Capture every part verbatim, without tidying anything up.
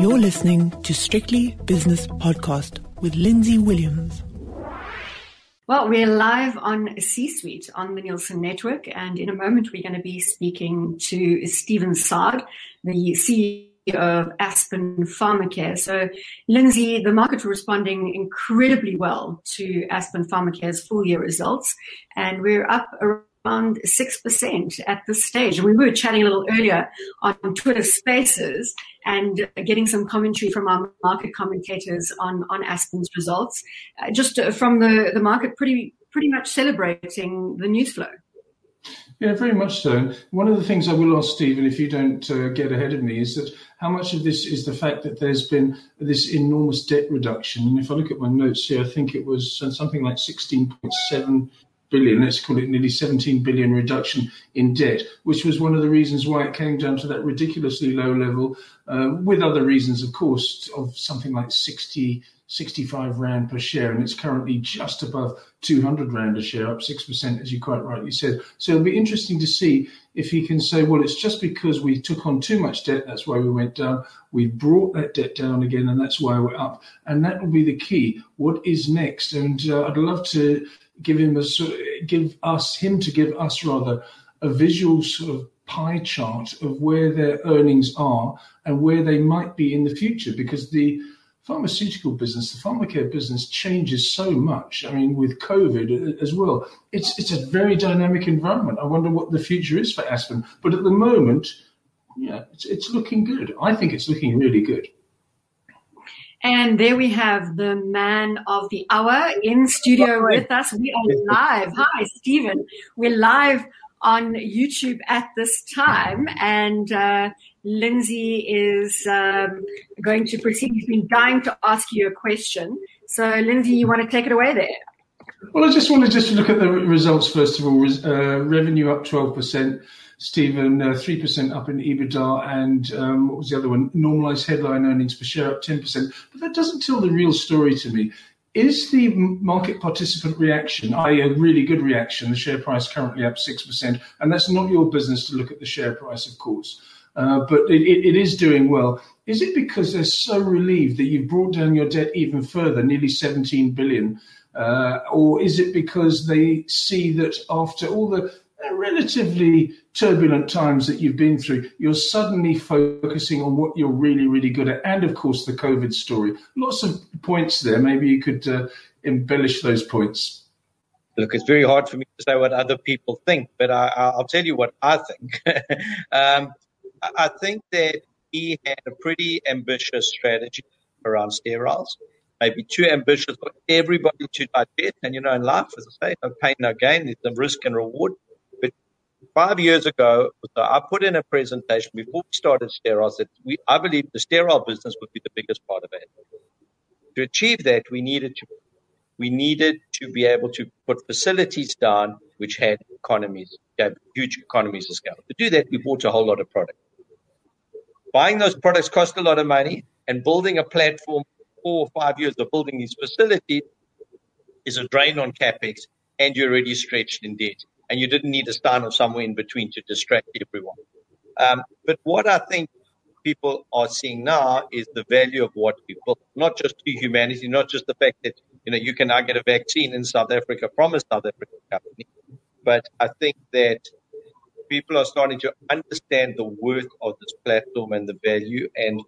You're listening to Strictly Business Podcast with Lindsay Williams. Well, we're live on C-Suite on the Nielsen Network, and in a moment we're going to be speaking to Stephen Saad, the C E O of Aspen Pharmacare. So, Lindsay, the market responding incredibly well to Aspen Pharmacare's full-year results, and we're up around six percent at this stage. And we were chatting a little earlier on Twitter Spaces and getting some commentary from our market commentators on, on Aspen's results, uh, just uh, from the, the market pretty pretty much celebrating the news flow. Yeah, very much so. One of the things I will ask Stephen, if you don't uh, get ahead of me, is that how much of this is the fact that there's been this enormous debt reduction? And if I look at my notes here, I think it was something like sixteen point seven billion, let's call it nearly seventeen billion reduction in debt, which was one of the reasons why it came down to that ridiculously low level, uh, with other reasons, of course, of something like sixty, sixty-five rand per share, and it's currently just above two hundred rand a share, up six percent, as you quite rightly said. So it'll be interesting to see if he can say, well, it's just because we took on too much debt, that's why we went down. We brought that debt down again, and that's why we're up. And that will be the key. What is next? And uh, I'd love to give him a give us him to give us rather a visual sort of pie chart of where their earnings are and where they might be in the future, because the pharmaceutical business, the pharmacare business, changes so much. I mean, with COVID as well, it's it's a very dynamic environment. I wonder what the future is for Aspen. But at the moment, yeah, it's it's looking good. I think it's looking really good. And there we have the man of the hour in studio with us. We are live. Hi, Stephen. We're live on YouTube at this time, and uh, Lindsay is um, going to proceed. He's been dying to ask you a question. So, Lindsay, you want to take it away there? Well, I just want to just look at the results first of all. Uh, revenue up twelve percent. Stephen, uh, three percent up in EBITDA, and um, what was the other one? Normalized headline earnings per share up ten percent. But that doesn't tell the real story to me. Is the market participant reaction, that is a really good reaction, the share price currently up six percent, and that's not your business to look at the share price, of course, uh, but it, it is doing well. Is it because they're so relieved that you've brought down your debt even further, nearly seventeen billion, uh, or is it because they see that after all the relatively turbulent times that you've been through, you're suddenly focusing on what you're really, really good at, and of course the COVID story? Lots of points there. Maybe you could uh, embellish those points. Look, it's very hard for me to say what other people think, but I, I'll tell you what I think. um, I think that he had a pretty ambitious strategy around sterols, maybe too ambitious for everybody to digest. And, you know, in life, as I say, no pain, no gain. There's some risk and reward. Five years ago, so I put in a presentation before we started sterols that we, I believe the sterile business would be the biggest part of it. To achieve that, we needed to we needed to be able to put facilities down which had economies, gave huge economies of scale. To do that, we bought a whole lot of product. Buying those products cost a lot of money, and building a platform for four or five years of building these facilities is a drain on capex, and you're already stretched in debt. And you didn't need a sign or somewhere in between to distract everyone. Um, but what I think people are seeing now is the value of what we built, not just to humanity, not just the fact that, you know, you can now get a vaccine in South Africa from a South African company. But I think that people are starting to understand the worth of this platform and the value. And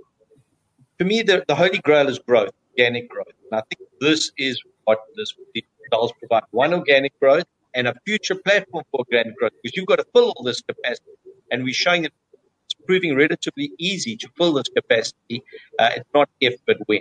for me, the, the holy grail is growth, organic growth. And I think this is what this does provide. One, organic growth, and a future platform for organic growth, because you've got to fill all this capacity. And we're showing that it's proving relatively easy to fill this capacity. Uh, it's not if, but when.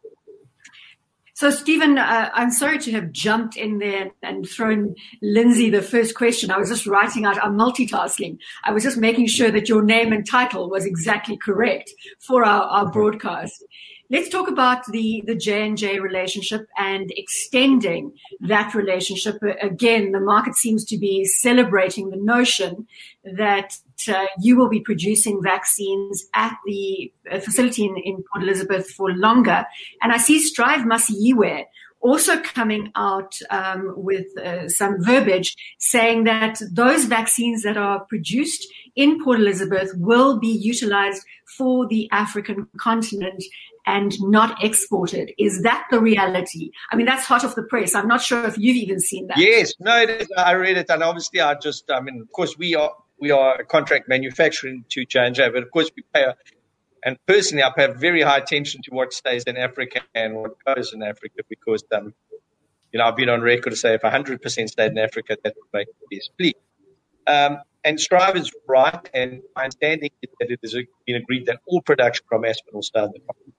So, Stephen, uh, I'm sorry to have jumped in there and thrown Lindsay the first question. I was just writing out, I'm multitasking. I was just making sure that your name and title was exactly correct for our, our broadcast. Let's talk about the, the J and J relationship and extending that relationship. Again, the market seems to be celebrating the notion that uh, you will be producing vaccines at the facility in, in Port Elizabeth for longer. And I see Strive Masiyiwa also coming out um, with uh, some verbiage saying that those vaccines that are produced in Port Elizabeth will be utilized for the African continent and not exported. Is that the reality? I mean, that's hot off the press. I'm not sure if you've even seen that. Yes, no, it is. I read it, and obviously I just, I mean, of course we are we are a contract manufacturing to J and J, but of course we pay, a, and personally I pay very high attention to what stays in Africa and what goes in Africa, because, um, you know, I've been on record to say if one hundred percent stayed in Africa, that would make me displeased. Um, and Strive is right, and my understanding is that it has been agreed that all production from Aspen will stay in the country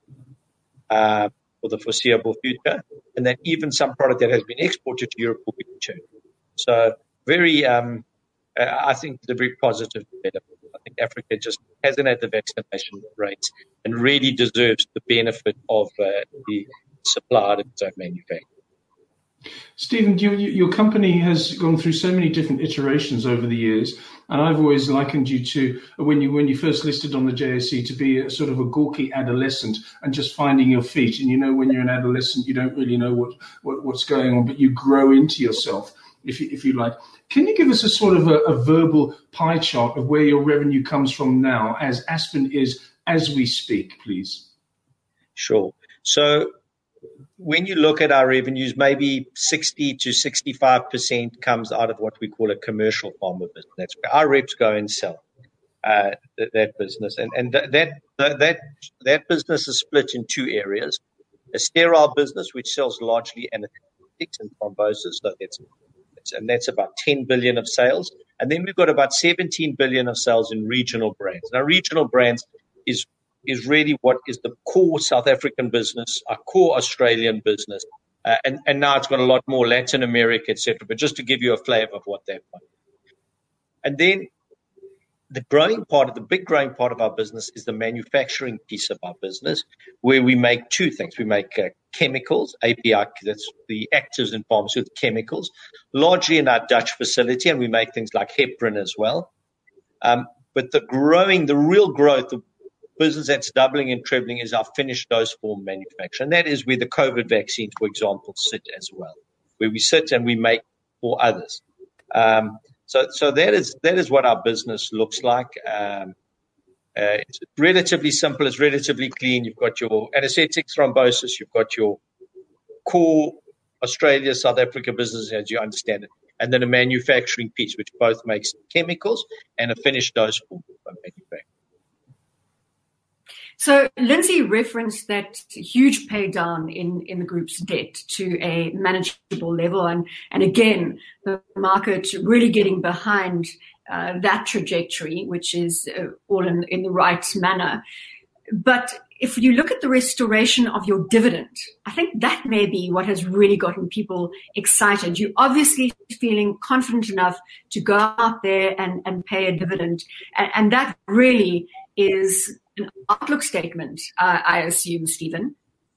uh, for the foreseeable future, and that even some product that has been exported to Europe will be returned. So very, um, uh, I think it's a very positive development. I think Africa just hasn't had the vaccination rates and really deserves the benefit of uh, the supply of its own manufacturing. Stephen, you, you, your company has gone through so many different iterations over the years, and I've always likened you to when you when you first listed on the J S E to be a sort of a gawky adolescent and just finding your feet. And you know, when you're an adolescent, you don't really know what, what what's going on, but you grow into yourself, if you, if you like. Can you give us a sort of a, a verbal pie chart of where your revenue comes from now, as Aspen is as we speak, please? Sure. So when you look at our revenues, maybe sixty to sixty-five percent comes out of what we call a commercial pharma business. That's where our reps go and sell uh, that, that business. And, and that, that, that, that business is split in two areas. A sterile business, which sells largely anesthetics and thrombosis. So that's, and that's about ten billion of sales. And then we've got about seventeen billion of sales in regional brands. Now, regional brands is is really what is the core South African business, our core Australian business. Uh, and, and now it's got a lot more Latin America, et cetera. But just to give you a flavor of what they've got. And then the growing part of the big growing part of our business is the manufacturing piece of our business, where we make two things. We make uh, chemicals, A P I, that's the actives in pharmaceutical chemicals, largely in our Dutch facility, and we make things like heparin as well. Um, but the growing, the real growth, the business that's doubling and trebling is our finished dose form manufacture. And that is where the COVID vaccines, for example, sit as well, where we sit and we make for others. Um, so so that is that is what our business looks like. Um, uh, it's relatively simple. It's relatively clean. You've got your anesthetics, thrombosis. You've got your core Australia, South Africa business, as you understand it. And then a manufacturing piece, which both makes chemicals and a finished dose form manufacturing. So Lindsay referenced that huge pay down in, in the group's debt to a manageable level. And, and again, the market really getting behind uh, that trajectory, which is uh, all in, in the right manner. But if you look at the restoration of your dividend, I think that may be what has really gotten people excited. You're obviously feeling confident enough to go out there and, and pay a dividend. And, and that really is an outlook statement, uh, I assume, Stephen.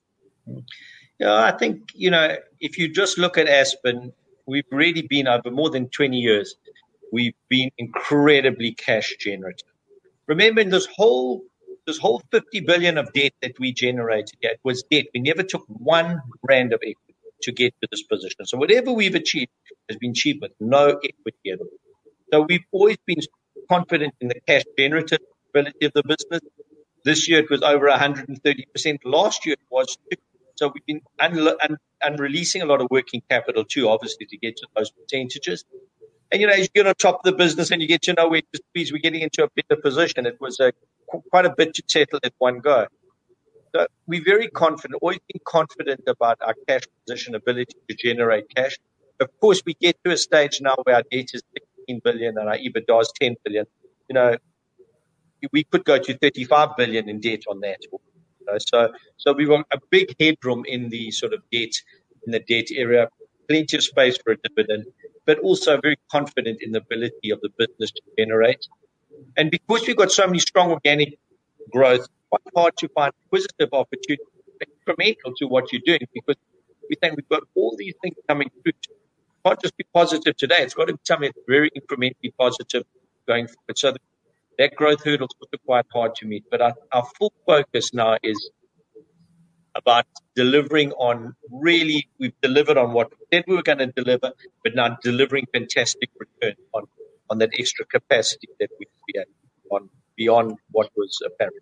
Yeah, I think, you know, if you just look at Aspen, we've really been over more than twenty years, we've been incredibly cash generative. Remember, in this whole this whole fifty billion of debt that we generated, it was debt. We never took one rand of equity to get to this position. So whatever we've achieved has been achieved with no equity at all. So we've always been confident in the cash generative ability of the business. This year it was over one hundred thirty percent. Last year it was too. So we've been un- un- un- releasing a lot of working capital too, obviously, to get to those percentages. And, you know, as you get on top of the business and you get to know where to squeeze, we're getting into a better position. It was a, quite a bit to settle at one go. So we're very confident, always been confident about our cash position, ability to generate cash. Of course, we get to a stage now where our debt is sixteen billion and our EBITDA is ten billion. You know, we could go to thirty-five billion in debt on that. You know, so, so we've got a big headroom in the sort of debt, in the debt area, plenty of space for a dividend, but also very confident in the ability of the business to generate. And because we've got so many strong organic growth, quite hard to find acquisitive opportunities incremental to what you're doing, because we think we've got all these things coming through. It can't just be positive today. It's got to be something that's very incrementally positive going forward. So that growth hurdle is also quite hard to meet. But our, our full focus now is about delivering on really, we've delivered on what we said we were going to deliver, but now delivering fantastic return on, on that extra capacity that we created on beyond what was apparent.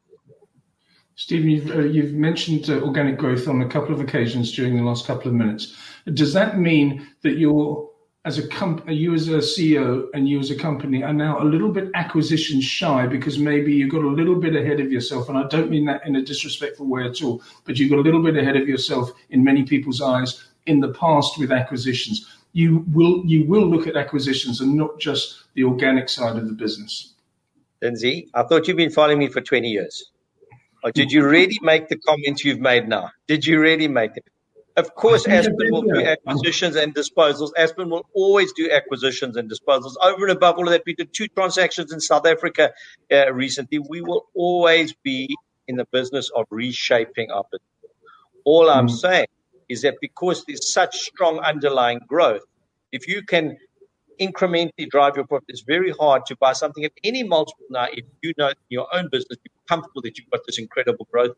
Stephen, you've, uh, you've mentioned uh, organic growth on a couple of occasions during the last couple of minutes. Does that mean that you're, as a comp- you as a C E O and you as a company are now a little bit acquisition shy because maybe you got a little bit ahead of yourself? And I don't mean that in a disrespectful way at all, but you got a little bit ahead of yourself in many people's eyes in the past with acquisitions. You will, you will look at acquisitions and not just the organic side of the business. Lindsay, I thought you've been following me for twenty years. Or did you really make the comments you've made now? Did you really make it? Of course, Aspen will do acquisitions and disposals. Aspen will always do acquisitions and disposals. Over and above all of that, we did two transactions in South Africa uh, recently. We will always be in the business of reshaping our business. All I'm mm. saying is that because there's such strong underlying growth, if you can incrementally drive your profit, it's very hard to buy something at any multiple now if you know in your own business, you're comfortable that you've got this incredible growth.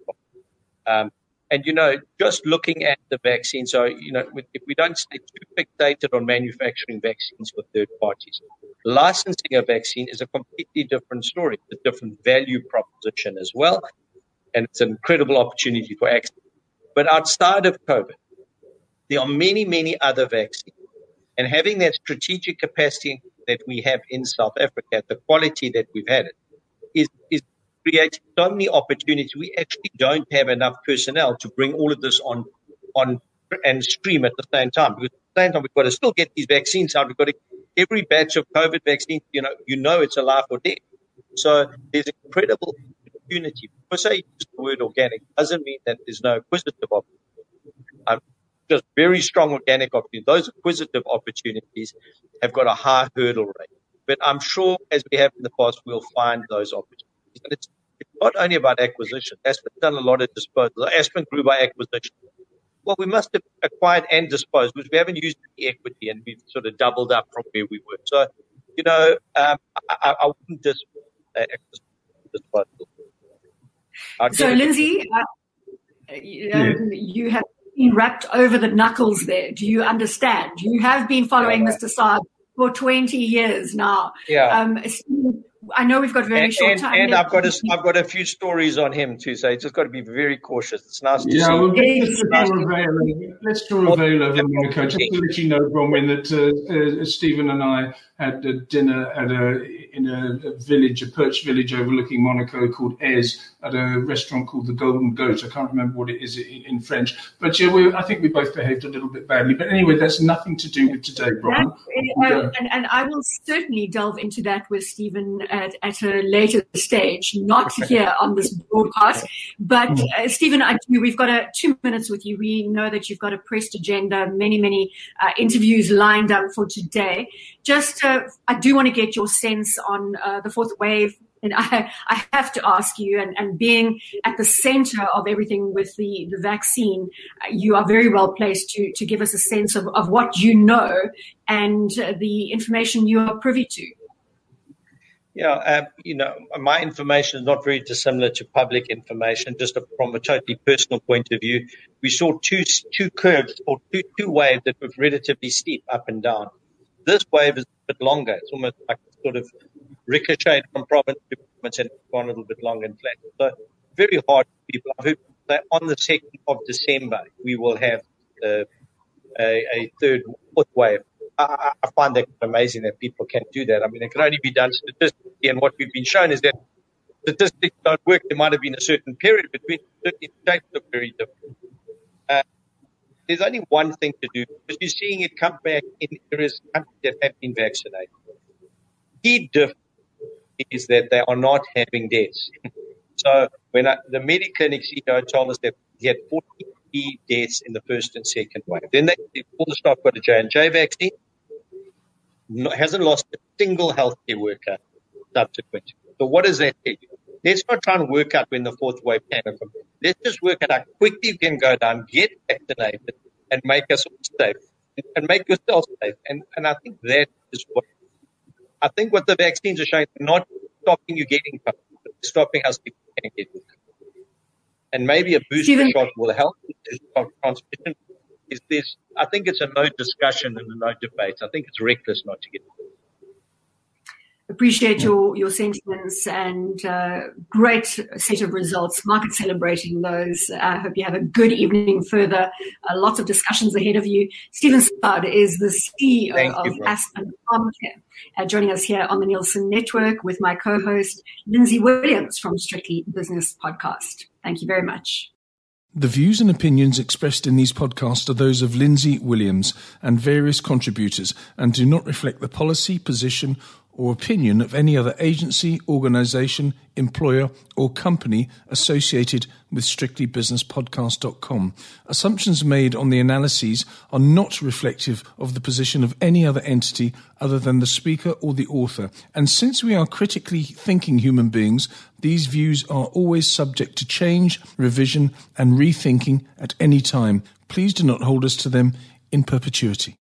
Um, and, you know, just looking at the vaccine, so, you know, if we don't stay too fixated on manufacturing vaccines for third parties, licensing a vaccine is a completely different story, a different value proposition as well. And it's an incredible opportunity for access. But outside of COVID, there are many, many other vaccines. And having that strategic capacity that we have in South Africa, the quality that we've had it, is, is creating so many opportunities. We actually don't have enough personnel to bring all of this on on and stream at the same time. Because at the same time, we've got to still get these vaccines out. We've got to, every batch of COVID vaccine, you know, you know it's a life or death. So there's incredible opportunity. Per se, use the word organic doesn't mean that there's no acquisitive opportunity. Um, just very strong organic opportunities. Those acquisitive opportunities have got a high hurdle rate. But I'm sure, as we have in the past, we'll find those opportunities. And it's, it's not only about acquisition. Aspen's done a lot of disposals. Aspen grew by acquisition. Well, we must have acquired and disposed, because we haven't used the equity, and we've sort of doubled up from where we were. So, you know, um, I, I wouldn't just uh, disposal. So, Lindsay, uh, you, um, yeah. you have been wrapped over the knuckles there. Do you understand? You have been following yeah. Mister Saad for twenty years now. Yeah. Um, I know we've got very and, short and, time. And I've got a, I've got a few stories on him too, so you just got to be very cautious. It's nice to yeah, see. Well, let's draw a veil, let's draw a veil over Monaco. Just to let you know, Bronwyn, that uh, uh, Stephen and I had a dinner at a in a, a village, a perch village overlooking Monaco called Aise, at a restaurant called the Golden Goat. I can't remember what it is in, in French, but yeah, we, I think we both behaved a little bit badly. But anyway, that's nothing to do with today, Bronwyn. Uh, and, and I will certainly delve into that with Stephen at, at a later stage, not here on this broadcast. But uh, Stephen, I do, we've got a, two minutes with you. We know that you've got a pressed agenda, many, many uh, interviews lined up for today. Just, uh, I do want to get your sense on uh, the fourth wave. And I, I have to ask you, and, and being at the center of everything with the, the vaccine, uh, you are very well placed to, to give us a sense of, of what you know and uh, the information you are privy to. Yeah, uh, you know, my information is not very dissimilar to public information, just a, from a totally personal point of view. We saw two two curves, or two, two waves that were relatively steep up and down. This wave is a bit longer. It's almost like sort of ricocheted from province to province and gone a little bit longer and flat. So very hard for people. I hope that on the second of December, we will have uh, a, a third, fourth wave. I, I find that amazing that people can do that. I mean, it can only be done statistically, and what we've been shown is that statistics don't work. There might have been a certain period between certain shapes look very different. Uh, there's only one thing to do, because you're seeing it come back in areas countries that have been vaccinated. Key difference is that they are not having deaths. So when I, the Mediclinic C E O told us that he had forty deaths in the first and second wave. Then they all the staff got a J and J vaccine. No, hasn't lost a single healthcare worker subsequent. So what does that tell you? Let's not try and work out when the fourth wave came from. Let's just work out how quickly you can go down, get vaccinated, and make us all safe, and make yourself safe. And and I think that is what I think what the vaccines are showing, not stopping you getting COVID, but stopping us people can get it. and maybe a booster Stephen. shot will help with transmission. Is this? I think it's a no discussion and a no debate. I think it's reckless not to get it. Appreciate your, your sentiments and uh, great set of results. Market celebrating those. I hope you have a good evening further. Uh, lots of discussions ahead of you. Stephen Saad is the C E O Thank of you, Aspen Pharmacare, uh, joining us here on the Nielsen Network with my co-host, Lindsay Williams from Strictly Business Podcast. Thank you very much. The views and opinions expressed in these podcasts are those of Lindsay Williams and various contributors and do not reflect the policy, position, or opinion of any other agency, organisation, employer, or company associated with strictly business podcast dot com. Assumptions made on the analyses are not reflective of the position of any other entity other than the speaker or the author. And since we are critically thinking human beings, these views are always subject to change, revision, and rethinking at any time. Please do not hold us to them in perpetuity.